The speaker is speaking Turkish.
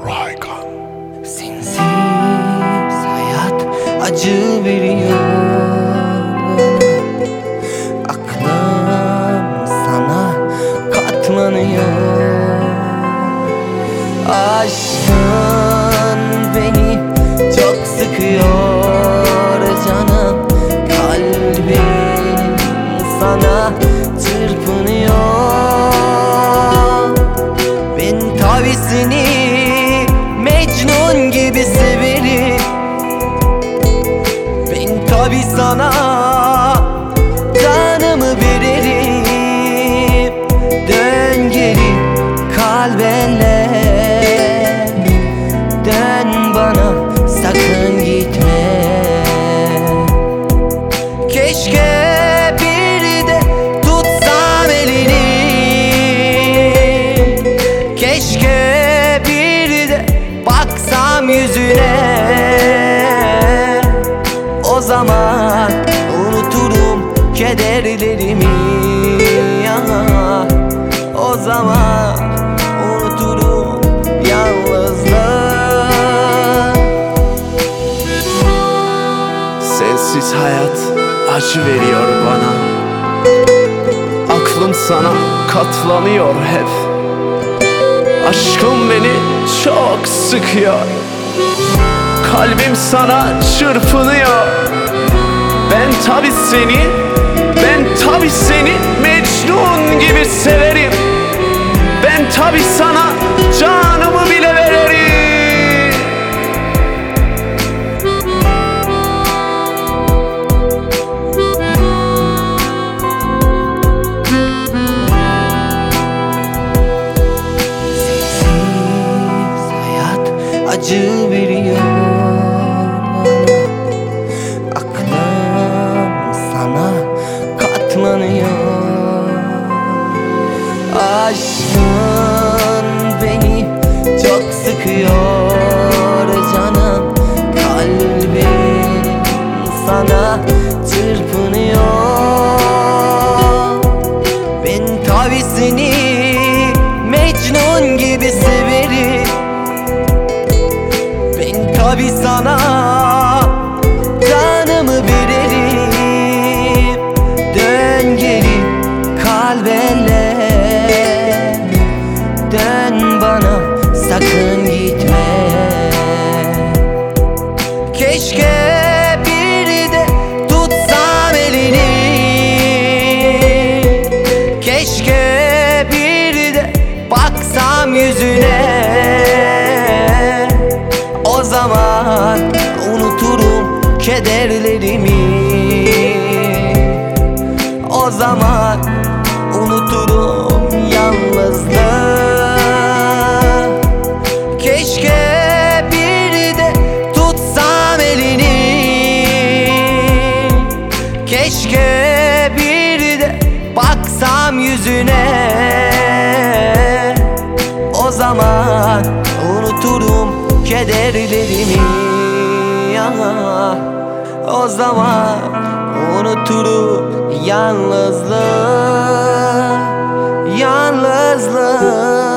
Raykan. Sensiz hayat acı veriyor bana. Aklım sana katlanıyor. Aşkın beni çok sıkıyor canım. Kalbim sana çırpınıyor. Ben tabi seni Mecnun gibi severim. Ben tabi sana canımı veririm. Dön geri kalbenle, dön bana, sakın gitme. Keşke bir de tutsam elini, keşke bir de baksam yüzüne. O zaman unuturum kederlerimi. O zaman unuturum yalnızlığı. Sensiz hayat acı veriyor bana. Aklım sana katlanıyor hep. Aşkım beni çok sıkıyor. Kalbim sana çırpınıyor. Ben tabi seni Mecnun gibi severim. Ben tabi sana canımı bile veririm. Sensiz hayat acı veriyor bana. Aklım sana katlanıyor. Aşkın beni çok sıkıyor canım. Kalbim sana çırpınıyor. Ben tabi seni Mecnun gibi severim. Ben tabi sana canımı veririm. Dön geri kalbenle, dön bana, sakın gitme. Keşke bir de tutsam elini, keşke bir de baksam yüzüne. O zaman unuturum kederlerimi. O zaman unuturum yalnızlığı. Keşke bir de tutsam elini, keşke bir de baksam yüzüne. O zaman unuturum kederlerimi. O zaman unuturum yalnızlığı, yalnızlığı.